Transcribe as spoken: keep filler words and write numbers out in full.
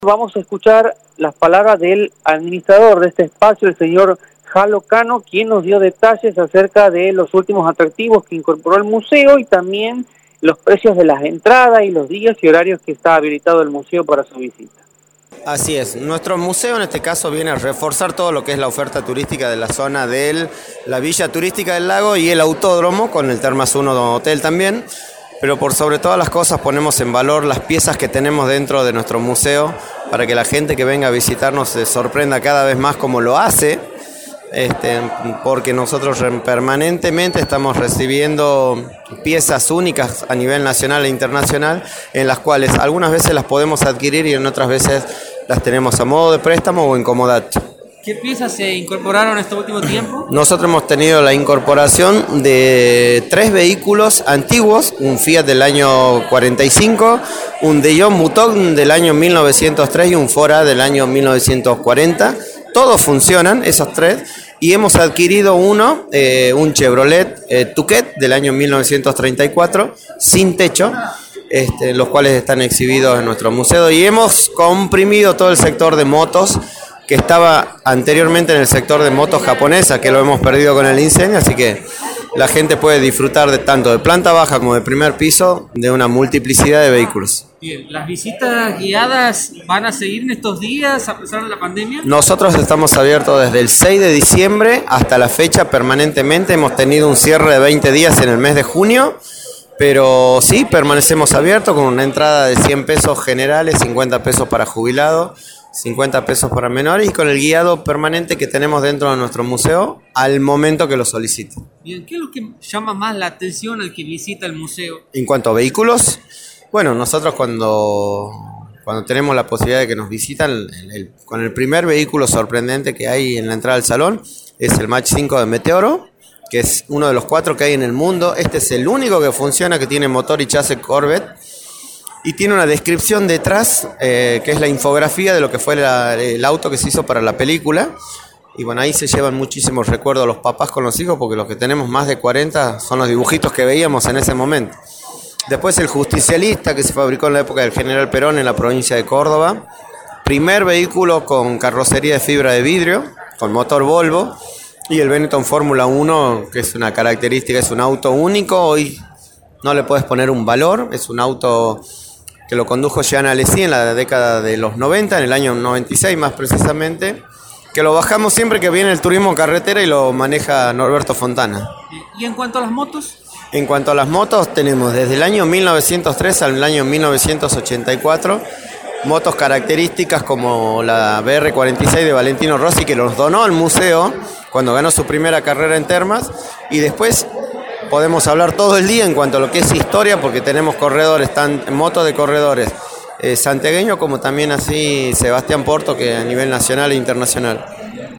Vamos a escuchar las palabras del administrador de este espacio, el señor Jalo Cano, quien nos dio detalles acerca de los últimos atractivos que incorporó el museo y también los precios de las entradas y los días y horarios que está habilitado el museo para su visita. Así es, nuestro museo en este caso viene a reforzar todo lo que es la oferta turística de la zona de la Villa Turística del Lago y el Autódromo, con el Termas uno Hotel también. Pero por sobre todas las cosas ponemos en valor las piezas que tenemos dentro de nuestro museo para que la gente que venga a visitarnos se sorprenda cada vez más como lo hace, este, porque nosotros permanentemente estamos recibiendo piezas únicas a nivel nacional e internacional, en las cuales algunas veces las podemos adquirir y en otras veces las tenemos a modo de préstamo o en comodato. ¿Qué piezas se incorporaron en este último tiempo? Nosotros hemos tenido la incorporación de tres vehículos antiguos, un Fiat del año cuarenta y cinco, un De Jong Mouton del año mil novecientos tres y un Fora del año mil novecientos cuarenta. Todos funcionan, esos tres, y hemos adquirido uno, eh, un Chevrolet eh, Touquet del año mil novecientos treinta y cuatro, sin techo, este, los cuales están exhibidos en nuestro museo, y hemos comprimido todo el sector de motos, que estaba anteriormente en el sector de motos japonesas, que lo hemos perdido con el incendio, así que la gente puede disfrutar de tanto de planta baja como de primer piso de una multiplicidad de vehículos. Bien, ¿las visitas guiadas van a seguir en estos días a pesar de la pandemia? Nosotros estamos abiertos desde el seis de diciembre hasta la fecha permanentemente. Hemos tenido un cierre de veinte días en el mes de junio, pero sí, permanecemos abiertos con una entrada de cien pesos generales, cincuenta pesos para jubilados, cincuenta pesos para menores y con el guiado permanente que tenemos dentro de nuestro museo al momento que lo solicite. Bien, ¿qué es lo que llama más la atención al que visita el museo? En cuanto a vehículos, bueno, nosotros cuando, cuando tenemos la posibilidad de que nos visitan, el, el, con el primer vehículo sorprendente que hay en la entrada del salón es el Mach cinco de Meteoro, que es uno de los cuatro que hay en el mundo. Este es el único que funciona, que tiene motor y chasis Corvette. Y tiene una descripción detrás, eh, que es la infografía de lo que fue la, el auto que se hizo para la película. Y bueno, ahí se llevan muchísimos recuerdos los papás con los hijos, porque los que tenemos más de cuarenta son los dibujitos que veíamos en ese momento. Después el Justicialista, que se fabricó en la época del General Perón en la provincia de Córdoba. Primer vehículo con carrocería de fibra de vidrio, con motor Volvo. Y el Benetton Fórmula uno, que es una característica, es un auto único. Hoy no le puedes poner un valor, es un auto que lo condujo Jean Alesi en la década de los noventa, en el año noventa y seis más precisamente, que lo bajamos siempre que viene el turismo carretera y lo maneja Norberto Fontana. ¿Y en cuanto a las motos? En cuanto a las motos, tenemos desde el año mil novecientos tres al año mil novecientos ochenta y cuatro motos características como la B R cuarenta y seis de Valentino Rossi, que nos donó al museo cuando ganó su primera carrera en Termas, y después podemos hablar todo el día en cuanto a lo que es historia, porque tenemos corredores, tan, motos de corredores eh, santiagueños como también así Sebastián Porto, que a nivel nacional e internacional.